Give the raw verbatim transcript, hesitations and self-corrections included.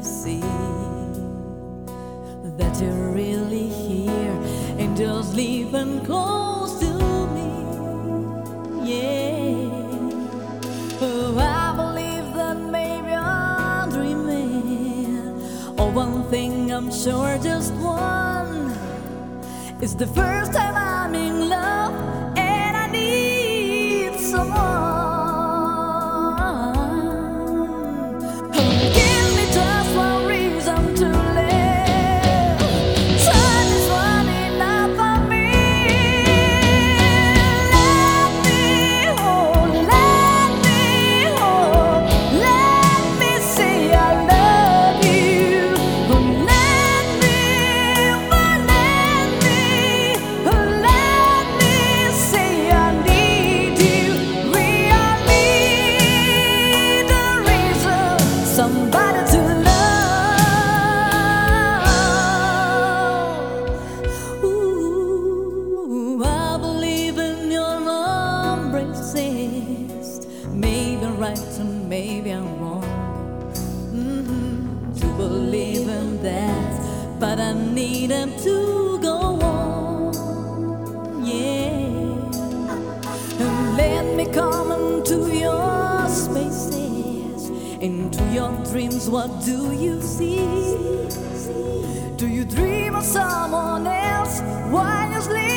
see that you're really here and just living close to me. Yeah. Oh, I believe that maybe I'm dreaming. Oh, one thing I'm sure, just one. It's the first time I'm in love and I need someone. Somebody to love. Ooh, I believe in your embraces. Maybe I'm right and maybe I'm wrong. Mm-hmm. To believe in that, but I needed to go on. Yeah, and let me come into your spaces, into your dreams. What do you see? Do you dream of someone else while you sleep?